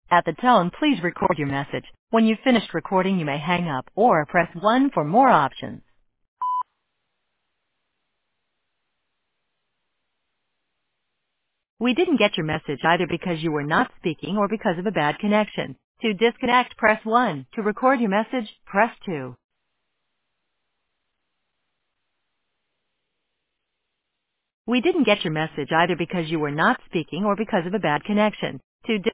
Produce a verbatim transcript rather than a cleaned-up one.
At the tone, please record your message. When you've finished recording, you may hang up or press one for more options. We didn't get your message either because you were not speaking or because of a bad connection. To disconnect, press one. To record your message, press two. We didn't get your message either because you were not speaking or because of a bad connection. To